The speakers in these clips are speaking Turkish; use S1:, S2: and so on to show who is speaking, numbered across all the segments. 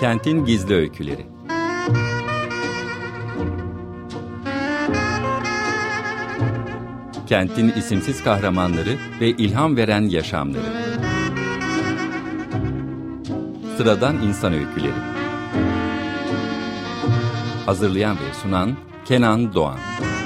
S1: Kentin Gizli Öyküleri. Kentin isimsiz kahramanları ve ilham veren yaşamları. Sıradan insan öyküleri. Hazırlayan ve sunan Kenan Doğan.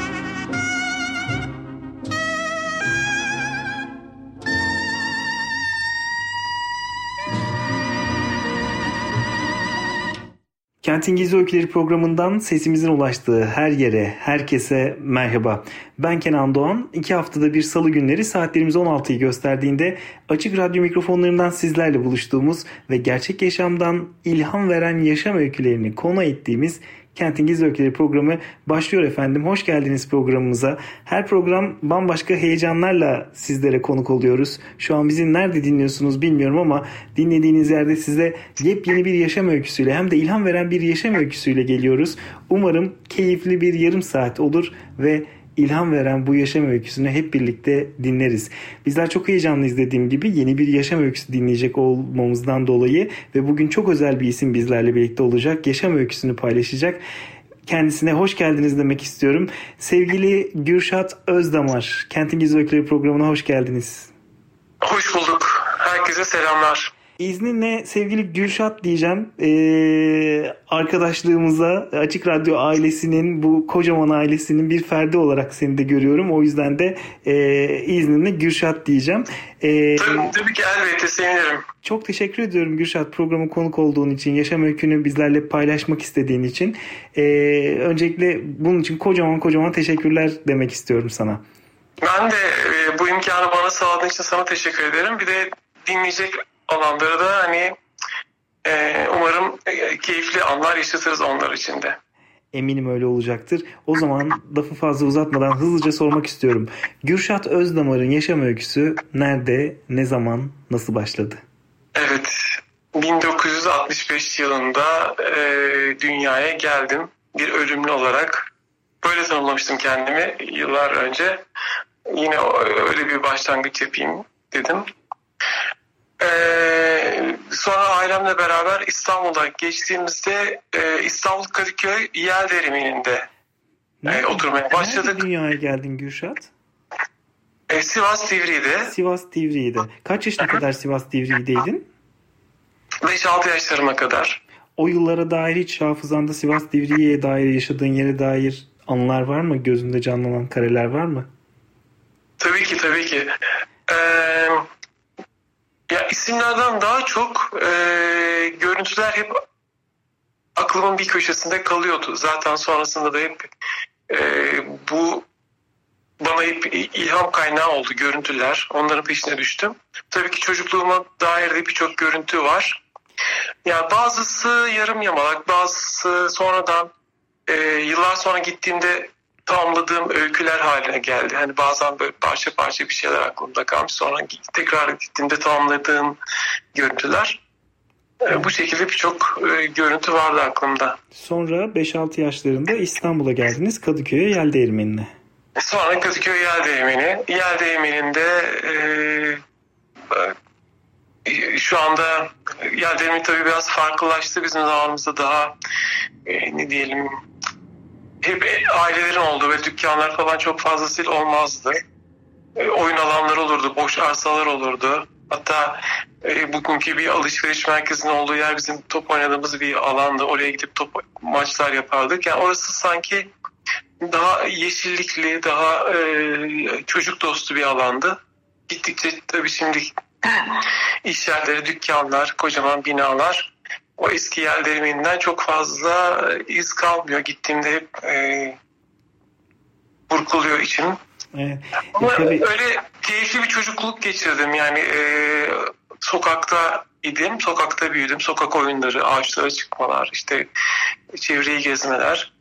S2: Kentin Gizli Öyküleri programından sesimizin ulaştığı her yere, herkese merhaba. Ben Kenan Doğan. 2 haftada bir salı günleri saatlerimiz 16'yı gösterdiğinde açık radyo mikrofonlarından sizlerle buluştuğumuz ve gerçek yaşamdan ilham veren yaşam öykülerini konu ettiğimiz Kentin Gizli Öyküleri programı başlıyor efendim. Hoş geldiniz programımıza. Her program bambaşka heyecanlarla sizlere konuk oluyoruz. Şu an bizi nerede dinliyorsunuz bilmiyorum ama dinlediğiniz yerde size yepyeni bir yaşam öyküsüyle hem de ilham veren bir yaşam öyküsüyle geliyoruz. Umarım keyifli bir yarım saat olur ve ilham veren bu yaşam öyküsünü hep birlikte dinleriz. Bizler çok heyecanlıyız dediğim gibi yeni bir yaşam öyküsü dinleyecek olmamızdan dolayı ve bugün çok özel bir isim bizlerle birlikte olacak. Yaşam öyküsünü paylaşacak. Kendisine hoş geldiniz demek istiyorum. Sevgili Gürşat Özdamar, Kentin Gizli Öyküleri programına hoş geldiniz.
S3: Hoş bulduk. Herkese selamlar.
S2: İzninle sevgili Gürşat diyeceğim. Arkadaşlığımıza, Açık Radyo ailesinin, bu kocaman ailesinin bir ferdi olarak seni de görüyorum. O yüzden de izninle Gürşat diyeceğim.
S3: Tabii ki, elbette sevinirim.
S2: Çok teşekkür ediyorum Gürşat, programa konuk olduğun için, yaşam öykünü bizlerle paylaşmak istediğin için. Öncelikle bunun için kocaman teşekkürler demek istiyorum sana.
S3: Ben de bu imkanı bana sağladığın için sana teşekkür ederim. Bir de dinleyecek olanları da umarım keyifli anlar yaşatırız onlar için de.
S2: Eminim öyle olacaktır. O zaman lafı fazla uzatmadan hızlıca sormak istiyorum. Gürşat Özdamar'ın yaşam öyküsü nerede, ne zaman, nasıl başladı?
S3: Evet, 1965 yılında dünyaya geldim. Bir ölümlü olarak. Böyle tanımlamıştım kendimi yıllar önce. Yine öyle bir başlangıç yapayım dedim. Sonra ailemle beraber İstanbul'a geçtiğimizde İstanbul Kadıköy Yelderimi'nde oturmaya başladık.
S2: Nerede dünyaya geldin Gürşat?
S3: Sivas Divriği'de.
S2: Sivas Divriği'de. Kaç yaşına kadar Sivas Divriği'deydin?
S3: 5-6 yaşlarıma kadar.
S2: O yıllara dair hiç hafızanda Sivas Divriği'ye dair, yaşadığın yere dair anılar var mı? Gözünde canlanan kareler var mı?
S3: Tabii ki. Ya isimlerden daha çok görüntüler hep aklımın bir köşesinde kalıyordu. Zaten sonrasında da hep bu bana hep ilham kaynağı oldu, görüntüler. Onların peşine düştüm. Tabii ki çocukluğuma dair de birçok görüntü var. Ya bazısı yarım yamalak, bazısı sonradan yıllar sonra gittiğimde tamamladığım öyküler haline geldi. Hani bazen böyle parça bir şeyler aklımda kalmış. Sonra tekrar gittiğimde tamamladığım görüntüler. Bu şekilde birçok görüntü vardı aklımda.
S2: Sonra 5-6 yaşlarında İstanbul'a geldiniz, Kadıköy'e Yelderimi'ne.
S3: Sonra Kadıköy Yelderimi'nde şu anda Yelderimi tabii biraz farklılaştı. Bizim zamanımızda daha hep ailelerin olduğu ve dükkanlar falan çok fazlasıyla olmazdı. Oyun alanları olurdu, boş arsalar olurdu. Hatta bugünkü bir alışveriş merkezinin olduğu yer bizim top oynadığımız bir alandı. Oraya gidip maçlar yapardık. Yani orası sanki daha yeşillikli, daha çocuk dostu bir alandı. Gittikçe tabii şimdi iş yerleri, dükkanlar, kocaman binalar. O eski Yelderimi'nden çok fazla iz kalmıyor. Gittiğimde hep burkuluyor içim. Ama öyle keyifli bir çocukluk geçirdim. Yani sokakta idim, sokakta büyüdüm. Sokak oyunları, ağaçlara çıkmalar, işte çevreyi gezmeler.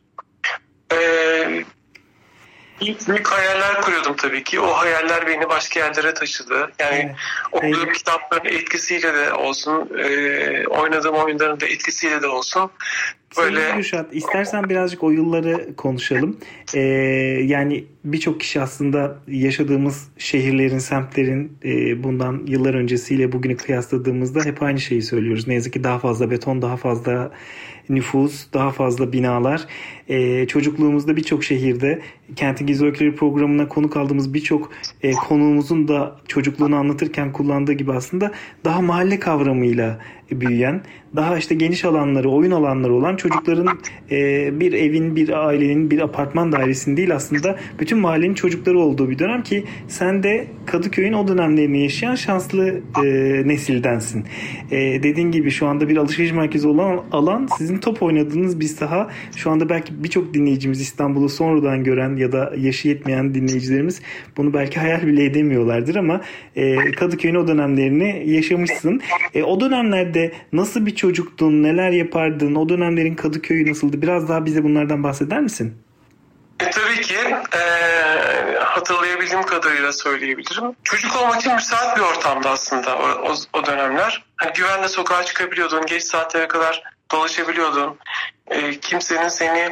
S3: Büyük hayaller kuruyordum tabii ki. O hayaller beni başka yerlere taşıdı. Yani okuduğum kitapların etkisiyle de olsun, oynadığım oyunların da etkisiyle de olsun. Böyle...
S2: Gürşat, istersen birazcık o yılları konuşalım. Yani birçok kişi aslında yaşadığımız şehirlerin, semtlerin bundan yıllar öncesiyle bugünü kıyasladığımızda hep aynı şeyi söylüyoruz. Ne yazık ki daha fazla beton, daha fazla nüfus, daha fazla binalar. Çocukluğumuzda birçok şehirde Kentin Gizli Öyküleri programına konuk aldığımız birçok konuğumuzun da çocukluğunu anlatırken kullandığı gibi aslında daha mahalle kavramıyla büyüyen, daha işte geniş alanları, oyun alanları olan çocukların bir evin, bir ailenin, bir apartman dairesinin değil aslında bütün mahallenin çocukları olduğu bir dönem ki sen de Kadıköy'ün o dönemlerini yaşayan şanslı nesildensin. Dediğin gibi şu anda bir alışveriş merkezi olan alan sizin top oynadığınız bir saha. Şu anda belki birçok dinleyicimiz İstanbul'u sonradan gören ya da yaşı yetmeyen dinleyicilerimiz bunu belki hayal bile edemiyorlardır ama Kadıköy'ün o dönemlerini yaşamışsın. O dönemlerde nasıl bir çocuktun, neler yapardın, o dönemlerin Kadıköy'ü nasıldı? Biraz daha bize bunlardan bahseder misin?
S3: Tabii ki hatırlayabildiğim kadarıyla söyleyebilirim. Çocuk olmak için müsait bir ortamda aslında o dönemler. Hani güvenle sokağa çıkabiliyordun, geç saatlere kadar dolaşabiliyordun. Kimsenin seni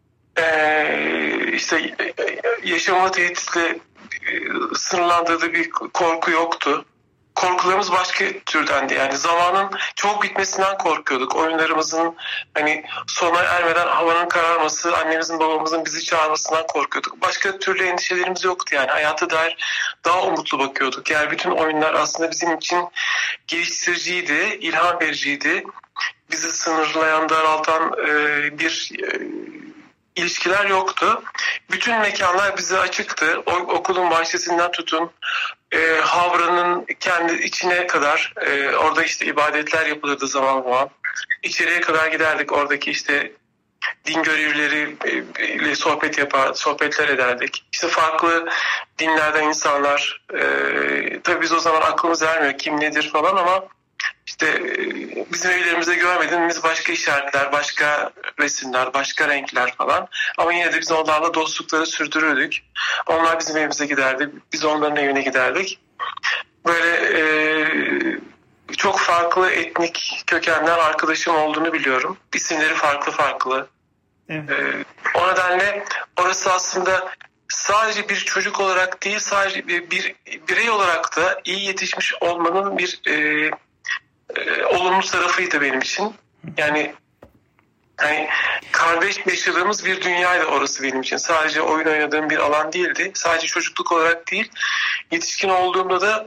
S3: işte yaşamına tehditle sınırlandırdığı bir korku yoktu. Korkularımız başka türdendi. Yani zamanın çok bitmesinden korkuyorduk. Oyunlarımızın hani sona ermeden havanın kararması, annemizin babamızın bizi çağırmasından korkuyorduk. Başka türlü endişelerimiz yoktu yani. Hayata dair daha umutlu bakıyorduk. Yani bütün oyunlar aslında bizim için geliştiriciydi, ilham vericiydi. Bizi sınırlayan, daraltan bir ilişkiler yoktu. Bütün mekanlar bize açıktı. Okulun bahçesinden tutun, Havra'nın kendi içine kadar orada işte ibadetler yapılırdı zaman zaman. İçeriye kadar giderdik. Oradaki işte din görevlileriyle sohbetler ederdik. İşte farklı dinlerden insanlar. Tabii biz o zaman aklımız ermiyor kim nedir falan ama işte bizim evlerimizde görmediğimiz başka işaretler, başka resimler, başka renkler falan. Ama yine de biz onlarla dostlukları sürdürürdük. Onlar bizim evimize giderdi, biz onların evine giderdik. Böyle çok farklı etnik kökenden arkadaşım olduğunu biliyorum. İsimleri farklı. Evet. O nedenle orası aslında sadece bir çocuk olarak değil, sadece bir birey olarak da iyi yetişmiş olmanın bir olumlu tarafıydı benim için. Yani kardeş yaşadığımız bir dünyaydı orası benim için. Sadece oyun oynadığım bir alan değildi. Sadece çocukluk olarak değil, yetişkin olduğumda da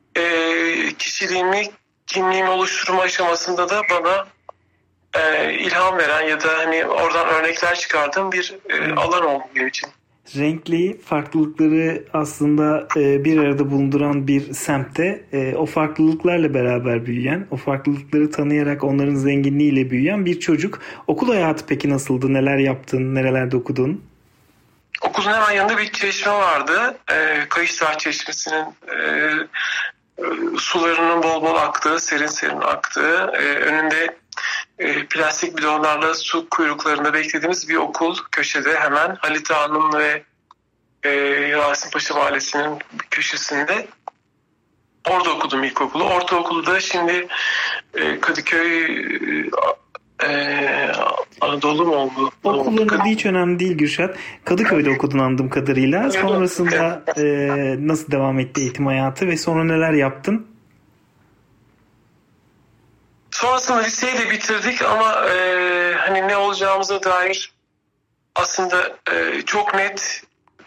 S3: kişiliğimi, kimliğimi oluşturma aşamasında da bana ilham veren ya da hani oradan örnekler çıkardığım bir alan oldu benim için.
S2: Renkli farklılıkları aslında bir arada bulunduran bir semtte o farklılıklarla beraber büyüyen, o farklılıkları tanıyarak onların zenginliğiyle büyüyen bir çocuk. Okul hayatı peki nasıldı? Neler yaptın? Nerelerde okudun?
S3: Okulun hemen yanında bir çeşme vardı. Kayışdağ Çeşmesi'nin sularının bol bol aktığı, serin serin aktığı, önünde plastik bidonlarla su kuyruklarında beklediğimiz bir okul köşede hemen Halit Ağa'nın ve Rasim Paşa Mahallesi'nin köşesinde. Orada okudum ilkokulu. Ortaokulu da şimdi Kadıköy Anadolu mu oldu?
S2: Okulların adı hiç önemli değil Gürşat. Kadıköy'de okudun anladığım kadarıyla. Sonrasında nasıl devam etti eğitim hayatı ve sonra neler yaptın?
S3: Sonrasında liseyi de bitirdik ama hani ne olacağımıza dair aslında çok net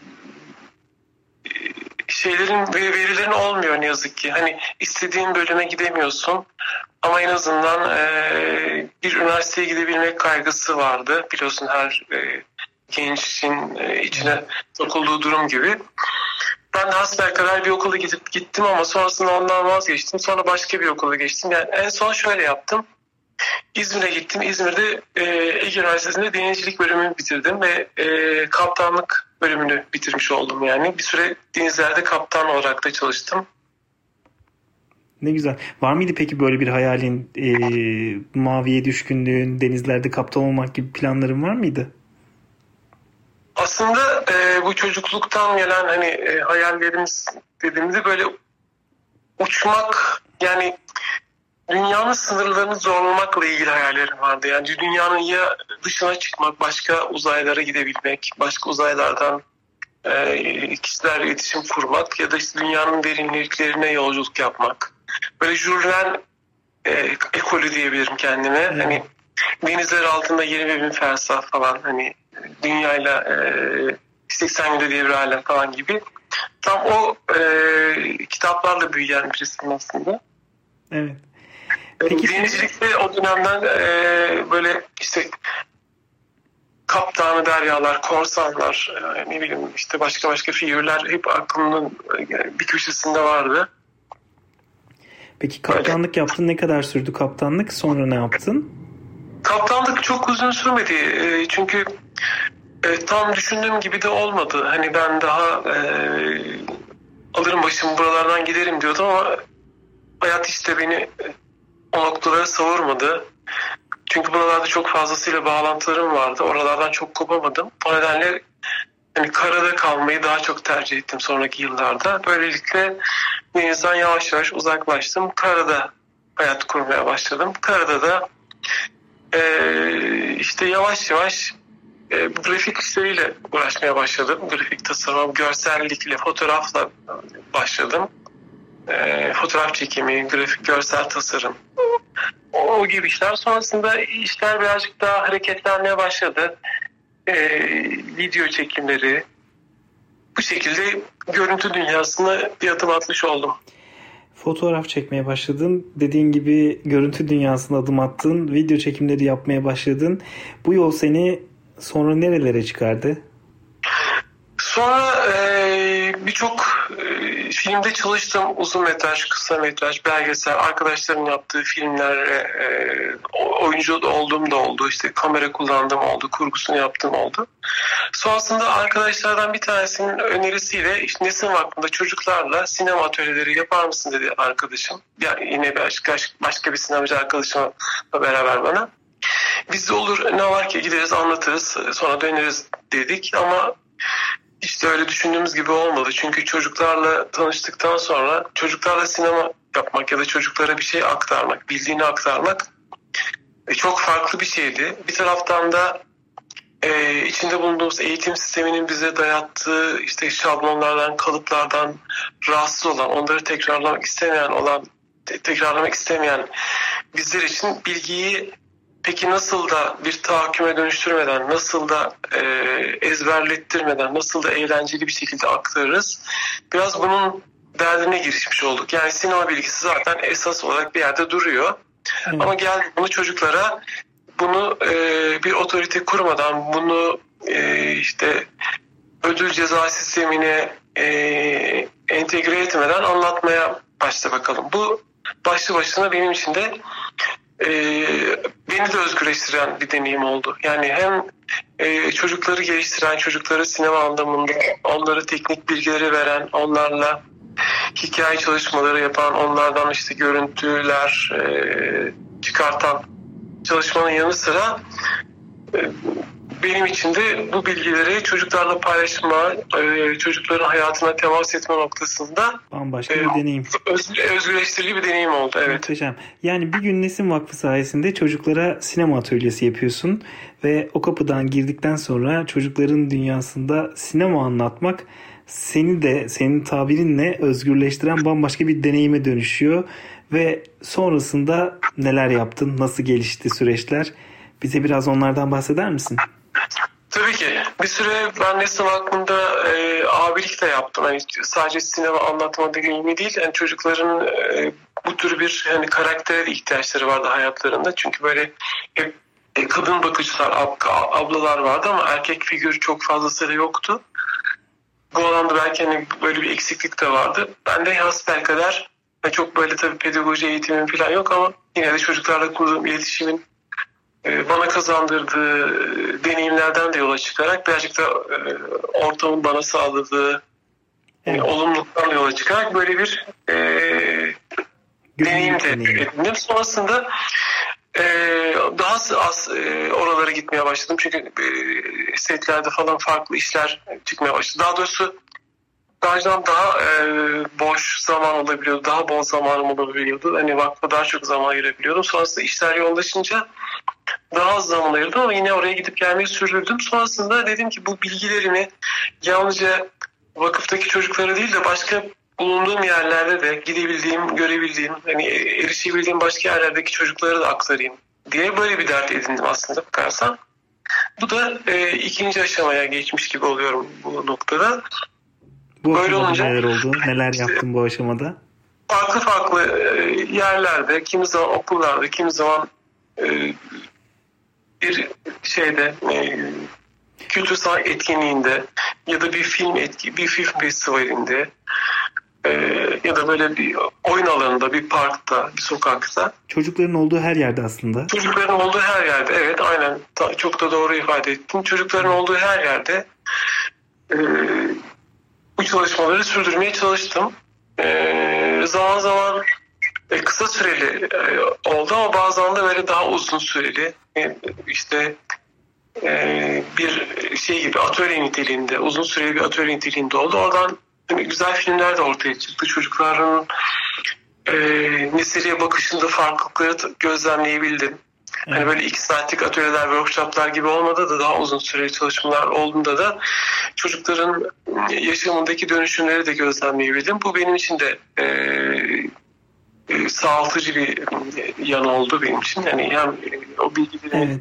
S3: şeylerin ve verilerin olmuyor ne yazık ki. Hani istediğin bölüme gidemiyorsun ama en azından bir üniversiteye gidebilmek kaygısı vardı. Biliyorsun her gençin içine sokulduğu durum gibi. Ben de hasbelkader bir okula gittim ama sonrasında ondan vazgeçtim. Sonra başka bir okula geçtim. Yani en son şöyle yaptım. İzmir'e gittim. İzmir'de Ege Üniversitesi'nde denizcilik bölümünü bitirdim ve kaptanlık bölümünü bitirmiş oldum yani. Bir süre denizlerde kaptan olarak da çalıştım.
S2: Ne güzel. Var mıydı peki böyle bir hayalin, maviye düşkünlüğün, denizlerde kaptan olmak gibi planların var mıydı?
S3: Aslında bu çocukluktan gelen hani hayallerimiz dediğimizde böyle uçmak yani dünyanın sınırlarını zorlamakla ilgili hayallerim vardı. Yani dünyanın ya dışına çıkmak, başka uzaylara gidebilmek, başka uzaylardan kişilerle iletişim kurmak ya da işte dünyanın derinliklerine yolculuk yapmak. Böyle Jules Verne ekolü diyebilirim kendime. Evet. Hani denizler altında 20.000 fersah falan, hani dünyayla 80 günde diye bir alem falan gibi. Tam o kitaplarla büyüyen birisiyim aslında.
S2: Evet.
S3: Peki, denizcilikte o dönemden böyle işte kaptanı deryalar, korsanlar, ne bileyim işte başka figürler hep aklımın bir köşesinde vardı.
S2: Peki kaptanlık yaptın. Ne kadar sürdü kaptanlık? Sonra ne yaptın?
S3: Kaptanlık çok uzun sürmedi. Çünkü tam düşündüğüm gibi de olmadı. Hani ben daha alırım başımı buralardan giderim diyordum ama hayat işte beni o noktalara savurmadı. Çünkü buralarda çok fazlasıyla bağlantılarım vardı. Oralardan çok kopamadım. O nedenle hani karada kalmayı daha çok tercih ettim sonraki yıllarda. Böylelikle denizden yavaş yavaş uzaklaştım. Karada hayat kurmaya başladım. Karada da işte yavaş yavaş grafik işleriyle uğraşmaya başladım. Grafik tasarım, görsellikle, fotoğrafla başladım. Fotoğraf çekimi, grafik, görsel tasarım. O gibi işler. Sonrasında işler birazcık daha hareketlenmeye başladı. Video çekimleri. Bu şekilde görüntü dünyasına bir adım atmış oldum.
S2: Fotoğraf çekmeye başladın. Dediğin gibi görüntü dünyasına adım attın. Video çekimleri yapmaya başladın. Bu yol seni sonra nerelere çıkardı?
S3: Sonra birçok filmde çalıştım. Uzun metraj, kısa metraj, belgesel, arkadaşlarımın yaptığı filmler, oyuncu olduğum da oldu. İşte kamera kullandığım oldu, kurgusunu yaptığım oldu. Sonrasında arkadaşlardan bir tanesinin önerisiyle işte Nesin Vakfı'nda çocuklarla sinema atölyeleri yapar mısın dedi arkadaşım. Yani yine başka bir sinemacı arkadaşımla beraber bana. Biz de olur, ne var ki gideriz anlatırız sonra döneriz dedik ama işte öyle düşündüğümüz gibi olmadı. Çünkü çocuklarla tanıştıktan sonra çocuklarla sinema yapmak ya da çocuklara bir şey aktarmak, bildiğini aktarmak çok farklı bir şeydi. Bir taraftan da içinde bulunduğumuz eğitim sisteminin bize dayattığı işte şablonlardan, kalıplardan rahatsız olan, onları tekrarlamak istemeyen bizler için bilgiyi peki nasıl da bir tahakküme dönüştürmeden, nasıl da ezberlettirmeden, nasıl da eğlenceli bir şekilde aktarırız? Biraz bunun derdine girişmiş olduk. Yani sinema bilgisi zaten esas olarak bir yerde duruyor. Evet. Ama gel bunu çocuklara, bunu bir otorite kurmadan, bunu işte ödül ceza sistemine entegre etmeden anlatmaya başla bakalım. Bu başlı başına benim için de beni de özgürleştiren bir deneyim oldu. Yani hem çocukları geliştiren, çocukları sinema anlamında onlara teknik bilgileri veren, onlarla hikaye çalışmaları yapan, onlardan işte görüntüler çıkartan çalışmanın yanı sıra benim için de bu bilgileri çocuklarla paylaşma, çocukların hayatına temas etme noktasında
S2: bambaşka bir deneyim.
S3: Özgürleştirici bir deneyim oldu. Evet.
S2: Muhteşem. Yani bir gün Nesin Vakfı sayesinde çocuklara sinema atölyesi yapıyorsun ve o kapıdan girdikten sonra çocukların dünyasında sinema anlatmak seni de senin tabirinle özgürleştiren bambaşka bir deneyime dönüşüyor ve sonrasında neler yaptın, nasıl gelişti süreçler? Bize biraz onlardan bahseder misin?
S3: Tabii ki. Bir süre ben Nesin Vakfı'nda abilik de yaptım. Yani sadece sinema anlatma deneyimi değil, yani çocukların bu tür bir hani karaktere de ihtiyaçları vardı hayatlarında. Çünkü böyle hep kadın bakıcılar, ablalar vardı ama erkek figür çok fazlasıyla yoktu. Bu alanda belki hani böyle bir eksiklik de vardı. Ben de hasbelkader çok böyle tabii pedagoji eğitimim falan yok ama yine de çocuklarla kurduğum iletişimin bana kazandırdığı deneyimlerden de yola çıkarak birazcık da ortamın bana sağladığı olumluluktan yola çıkarak böyle bir deneyim de edindim. Sonrasında daha az oralara gitmeye başladım. Çünkü setlerde falan farklı işler çıkmaya başladı. Daha doğrusu stajdan daha boş zaman olabiliyordu, daha bol zamanım olabiliyordu. Hani vakte daha çok zaman ayırabiliyordum. Sonrasında işler yoğunlaşınca daha az zaman ayırdım ama yine oraya gidip gelmeyi sürdürdüm. Sonrasında dedim ki bu bilgilerimi yalnızca vakıftaki çocuklara değil de başka bulunduğum yerlerde de gidebildiğim, görebildiğim, hani erişebildiğim başka yerlerdeki çocuklara da aktarayım diye böyle bir dert edindim aslında bakarsan. Bu da ikinci aşamaya geçmiş gibi oluyorum bu noktada.
S2: Bu böyle olunca neler oldu? Neler yaptın bu aşamada?
S3: Farklı farklı yerlerde, kimi zaman okullarda, kimi zaman bir şeyde kültür sanat etkinliğinde ya da bir film festivalinde ya da böyle bir oyun alanında, bir parkta, bir sokakta.
S2: Çocukların olduğu her yerde aslında.
S3: Çocukların olduğu her yerde, evet, aynen. Çok da doğru ifade ettin. Çocukların olduğu her yerde bu çalışmaları sürdürmeye çalıştım. Zaman zaman kısa süreli oldu ama bazen de böyle daha uzun süreli. İşte bir şey gibi atölye niteliğinde, uzun süreli bir atölye niteliğinde oldu. Oradan güzel filmler de ortaya çıktı. Çocukların meseleye bakışında farklılıkları gözlemleyebildim. Evet. Hani böyle 2 saatlik atölyeler, workshoplar gibi olmadı da daha uzun süreli çalışmalar olduğunda da çocukların yaşamındaki dönüşümleri de gözlemleyebildim. Bu benim için de sağaltıcı bir yanı oldu benim için. Yani hem o bilgilerin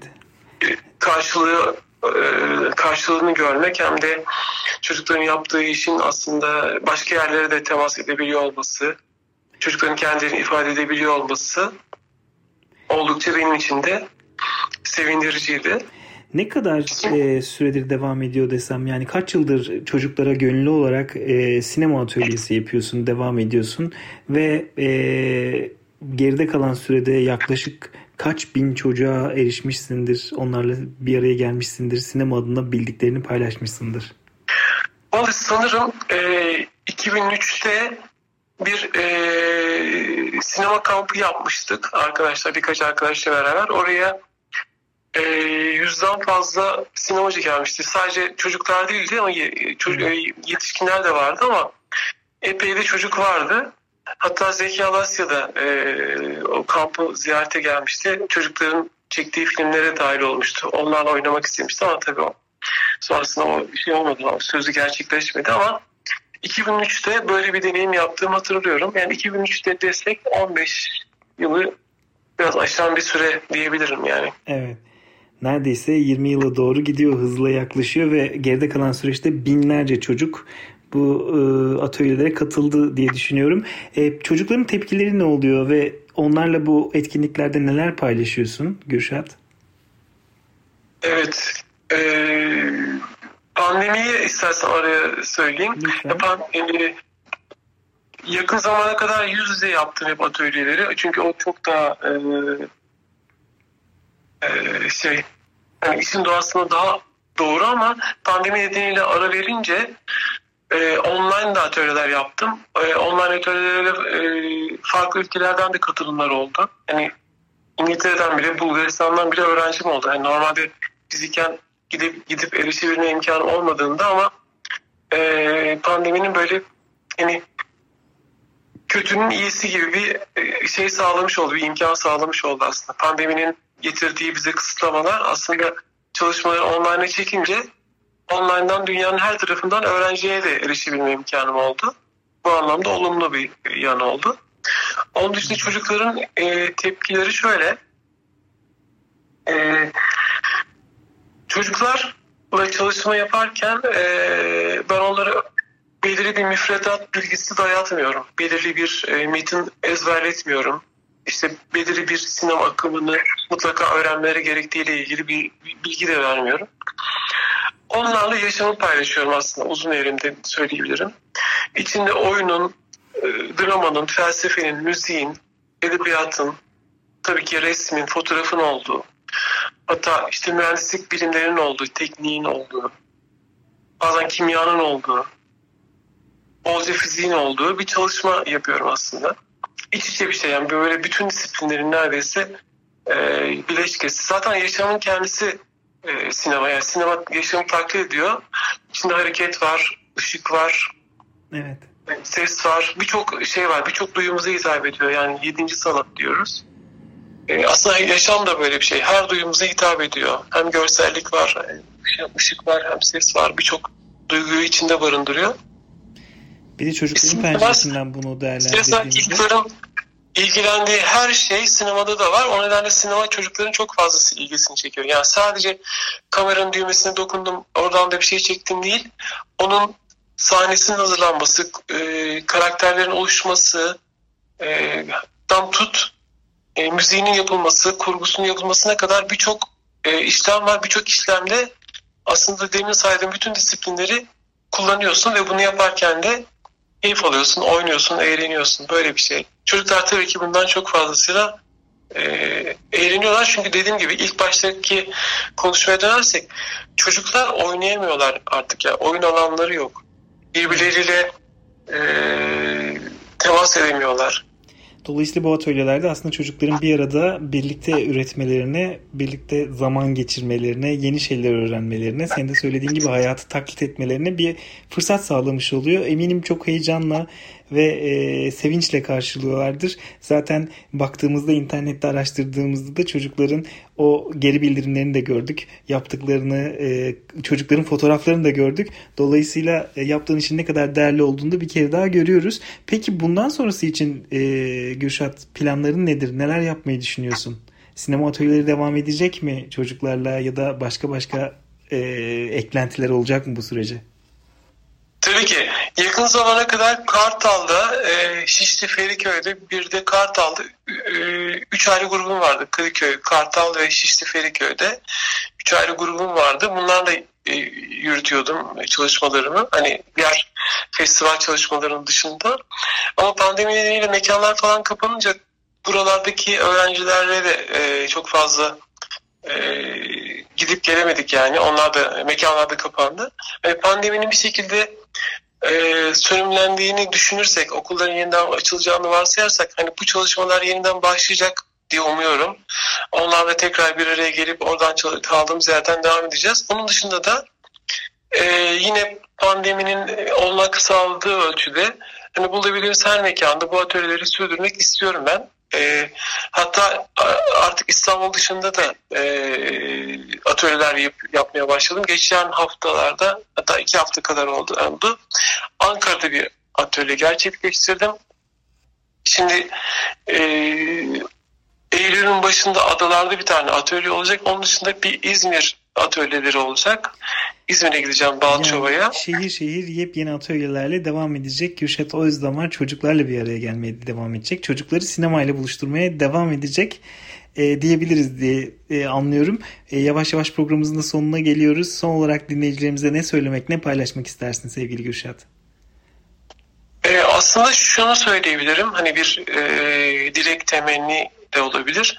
S3: karşılığını görmek hem de çocukların yaptığı işin aslında başka yerlere de temas edebiliyor olması, çocukların kendilerini ifade edebiliyor olması oldukça benim için de sevindiriciydi.
S2: Ne kadar süredir devam ediyor desem, yani kaç yıldır çocuklara gönüllü olarak sinema atölyesi yapıyorsun, devam ediyorsun ve geride kalan sürede yaklaşık kaç bin çocuğa erişmişsindir, onlarla bir araya gelmişsindir, sinema adına bildiklerini paylaşmışsındır?
S3: Vallahi sanırım 2003'te bir sinema kampı yapmıştık birkaç arkadaşla beraber. Oraya 100'den fazla sinemacı gelmişti. Sadece çocuklar değildi ama yetişkinler de vardı ama epey de çocuk vardı. Hatta Zeki Alasya da o kampı ziyarete gelmişti. Çocukların çektiği filmlere dahil olmuştu. Onlarla oynamak istemişti ama tabii sonrasında o şey olmadı. O sözü gerçekleşmedi ama 2003'te böyle bir deneyim yaptığımı hatırlıyorum. Yani 2003'te desek 15 yılı biraz aşan bir süre diyebilirim yani.
S2: Evet. Neredeyse 20 yıla doğru gidiyor, hızla yaklaşıyor ve geride kalan süreçte binlerce çocuk bu atölyelere katıldı diye düşünüyorum. Çocukların tepkileri ne oluyor ve onlarla bu etkinliklerde neler paylaşıyorsun Gürşat?
S3: Evet. Pandemiyi istersen araya söyleyeyim. Yakın zamana kadar yüz yüze yaptım hep atölyeleri. Çünkü o çok daha yani işin doğasına daha doğru ama pandemi nedeniyle ara verince online de atölyeler yaptım. Online atölyelere farklı ülkelerden de katılımlar oldu. Yani İngiltere'den bile, Bulgaristan'dan bile öğrencim oldu. Yani normalde fiziken gidip erişebilme imkanı olmadığında ama pandeminin böyle hani kötünün iyisi gibi bir şey sağlamış oldu, bir imkan sağlamış oldu aslında. Pandeminin getirdiği bize kısıtlamalar aslında çalışmaları online'a çekince online'dan dünyanın her tarafından öğrenciye de erişebilme imkanım oldu. Bu anlamda olumlu bir yanı oldu. Onun dışında çocukların tepkileri şöyle. Çocuklarla çalışma yaparken ben onlara belirli bir müfredat bilgisi dayatmıyorum. Belirli bir metin ezberletmiyorum. İşte belirli bir sinema akımını mutlaka öğrenmeleri gerektiğiyle ilgili bir bilgi de vermiyorum. Onlarla yaşamı paylaşıyorum aslında, uzun eğrimde söyleyebilirim. İçinde oyunun, dramanın, felsefenin, müziğin, edebiyatın, tabii ki resmin, fotoğrafın olduğu, hatta işte mühendislik bilimlerinin olduğu, tekniğin olduğu, bazen kimyanın olduğu, bolca fiziğin olduğu bir çalışma yapıyorum aslında. İç içe bir şey, yani böyle bütün disiplinlerin neredeyse bileşkesi. Zaten yaşamın kendisi sinema. Yani sinema yaşamı taklit ediyor. İçinde hareket var, ışık var,
S2: Evet.
S3: Ses var, birçok şey var, birçok duyumuza hitap ediyor. Yani 7. sanat diyoruz. Aslında yaşam da böyle bir şey. Her duyumuza hitap ediyor. Hem görsellik var, ışık var, hem ses var. Birçok duyguyu içinde barındırıyor.
S2: Bir de çocukların penceresinden bunu değerlendirdiğimizde.
S3: Çocukların ilgilendiği her şey sinemada da var. O nedenle sinema çocukların çok fazlası ilgisini çekiyor. Yani sadece kameranın düğmesine dokundum, oradan da bir şey çektim değil. Onun sahnesinin hazırlanması, karakterlerin oluşması, tam tut, müziğinin yapılması, kurgusunun yapılmasına kadar birçok işlem var. Birçok işlemde aslında demin saydığım bütün disiplinleri kullanıyorsun ve bunu yaparken de keyif alıyorsun, oynuyorsun, eğleniyorsun. Böyle bir şey. Çocuklar tabii ki bundan çok fazlasıyla eğleniyorlar. Çünkü dediğim gibi ilk baştaki konuşmaya dönersek çocuklar oynayamıyorlar artık ya. Oyun alanları yok. Birbirleriyle temas edemiyorlar.
S2: Dolayısıyla bu atölyelerde aslında çocukların bir arada birlikte üretmelerine, birlikte zaman geçirmelerine, yeni şeyler öğrenmelerine, senin de söylediğin gibi hayatı taklit etmelerine bir fırsat sağlamış oluyor. Eminim çok heyecanla ve sevinçle karşılıyorlardır. Zaten baktığımızda, internette araştırdığımızda da çocukların o geri bildirimlerini de gördük. Yaptıklarını, çocukların fotoğraflarını da gördük. Dolayısıyla yaptığın işin ne kadar değerli olduğunu da bir kere daha görüyoruz. Peki bundan sonrası için Gürşat, planların nedir? Neler yapmayı düşünüyorsun? Sinema atölyeleri devam edecek mi çocuklarla ya da başka eklentiler olacak mı bu sürece?
S3: Tabii ki. Yakın zamana kadar Kartal'da, Şişli Feriköy'de, bir de Kartal'da 3 ayrı grubum vardı. Kadıköy, Kartal ve Şişli Feriköy'de 3 ayrı grubum vardı. Bunlarla yürütüyordum çalışmalarımı. Hani diğer festival çalışmalarının dışında. Ama pandemi nedeniyle mekanlar falan kapanınca buralardaki öğrencilerle de çok fazla gidip gelemedik yani. Onlar da, mekanlar da kapandı. Yani pandeminin bir şekilde sönümlendiğini düşünürsek, okulların yeniden açılacağını varsayarsak, hani bu çalışmalar yeniden başlayacak diye umuyorum. Onlarla tekrar bir araya gelip oradan kaldığımız yerden devam edeceğiz. Onun dışında da yine pandeminin olmak sağladığı ölçüde hani bulabildiğimiz her mekanda bu atölyeleri sürdürmek istiyorum ben. Hatta artık İstanbul dışında da atölyeler yapmaya başladım. Geçen haftalarda, hatta 2 hafta kadar oldu. Ankara'da bir atölye gerçekleştirdim. Şimdi Eylül'ün başında adalarda bir tane atölye olacak. Onun dışında bir İzmir atölyeleri olacak. İzmir'e gideceğim, Balçova'ya.
S2: Yani şehir şehir yepyeni atölyelerle devam edecek. Kürşat Özdamar çocuklarla bir araya gelmeye devam edecek. Çocukları sinemayla buluşturmaya devam edecek diyebiliriz diye anlıyorum. Yavaş yavaş programımızın da sonuna geliyoruz. Son olarak dinleyicilerimize ne söylemek, ne paylaşmak istersin sevgili Gürşat?
S3: Aslında şunu söyleyebilirim. Hani bir dilek, temenni de olabilir.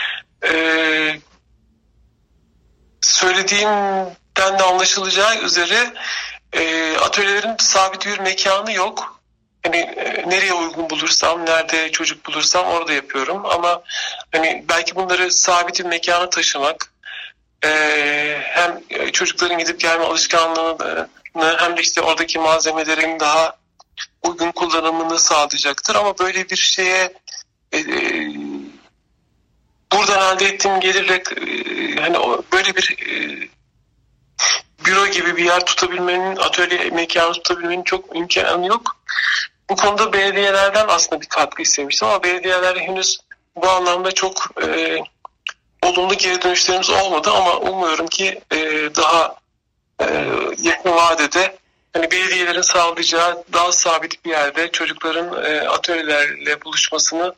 S3: Söylediğimden de anlaşılacağı üzere atölyelerin sabit bir mekanı yok. Hani nereye uygun bulursam, nerede çocuk bulursam orada yapıyorum. Ama hani belki bunları sabit bir mekana taşımak, hem çocukların gidip gelme alışkanlığını hem de işte oradaki malzemelerin daha uygun kullanımını sağlayacaktır. Ama böyle bir şeye buradan elde ettiğim gelirle hani böyle bir büro gibi bir yer tutabilmenin, atölye mekanı tutabilmenin çok imkanı yok. Bu konuda belediyelerden aslında bir katkı istemiştim ama belediyeler henüz bu anlamda çok olumlu geri dönüşlerimiz olmadı ama umuyorum ki daha yakın vadede hani belediyelerin sağlayacağı daha sabit bir yerde çocukların atölyelerle buluşmasını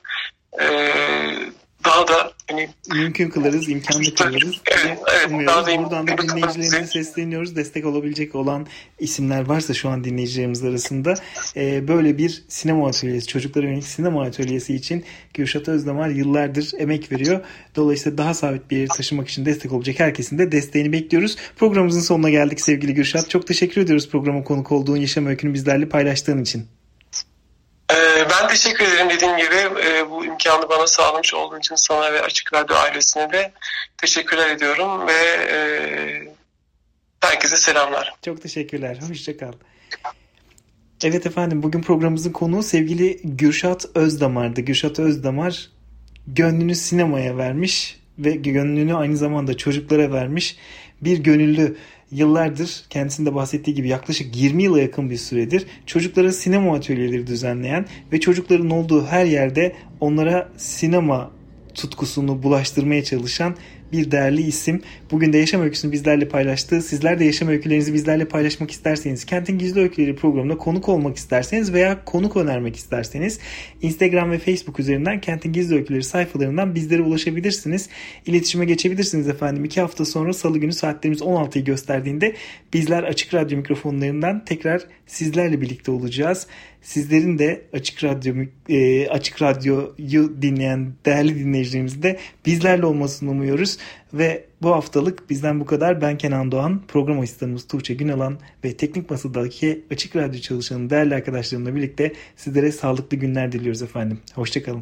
S3: daha da hani
S2: mümkün kılarız, imkanlı kılarız.
S3: Evet,
S2: umuyoruz. Buradan da dinleyicilerimize sesleniyoruz. Destek olabilecek olan isimler varsa şu an dinleyicilerimiz arasında böyle bir sinema atölyesi, çocuklara yönelik sinema atölyesi için Gürşat Özdamar yıllardır emek veriyor. Dolayısıyla daha sabit bir yere taşımak için destek olacak herkesin de desteğini bekliyoruz. Programımızın sonuna geldik sevgili Gürşat. Çok teşekkür ediyoruz programa konuk olduğun, yaşam öykünü bizlerle paylaştığın için.
S3: Ben teşekkür ederim, dediğim gibi bu imkanı bana sağlamış olduğun için sana ve Açık Radyo ailesine de teşekkürler ediyorum ve herkese selamlar.
S2: Çok teşekkürler. Hoşça kal. Evet efendim, bugün programımızın konuğu sevgili Gürşat Özdamar'dı. Gürşat Özdamar gönlünü sinemaya vermiş ve gönlünü aynı zamanda çocuklara vermiş bir gönüllü. Yıllardır kendisinin de bahsettiği gibi yaklaşık 20 yıla yakın bir süredir çocuklara sinema atölyeleri düzenleyen ve çocukların olduğu her yerde onlara sinema tutkusunu bulaştırmaya çalışan bir değerli isim. Bugün de yaşam öyküsünü bizlerle paylaştı. Sizler de yaşam öykülerinizi bizlerle paylaşmak isterseniz, Kentin Gizli Öyküleri programına konuk olmak isterseniz veya konuk önermek isterseniz Instagram ve Facebook üzerinden Kentin Gizli Öyküleri sayfalarından bizlere ulaşabilirsiniz. İletişime geçebilirsiniz efendim. 2 hafta sonra Salı günü saatlerimiz 16'yı gösterdiğinde bizler Açık Radyo mikrofonlarından tekrar sizlerle birlikte olacağız. Sizlerin de Açık Radyo'yu dinleyen değerli dinleyicilerimizin de bizlerle olmasını umuyoruz. Ve bu haftalık bizden bu kadar. Ben Kenan Doğan, program asistanımız Tuğçe Günalan ve teknik masadaki Açık Radyo çalışanı değerli arkadaşlarımla birlikte sizlere sağlıklı günler diliyoruz efendim. Hoşçakalın.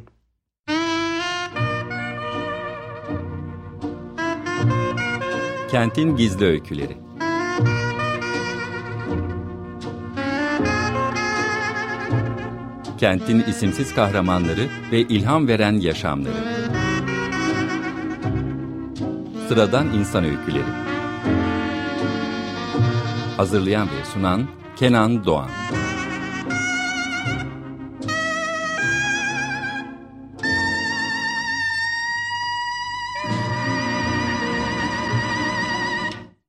S1: Kentin Gizli Öyküleri. Kentin isimsiz kahramanları ve ilham veren yaşamları. Sıradan insan öyküleri. Hazırlayan ve sunan Kenan Doğan.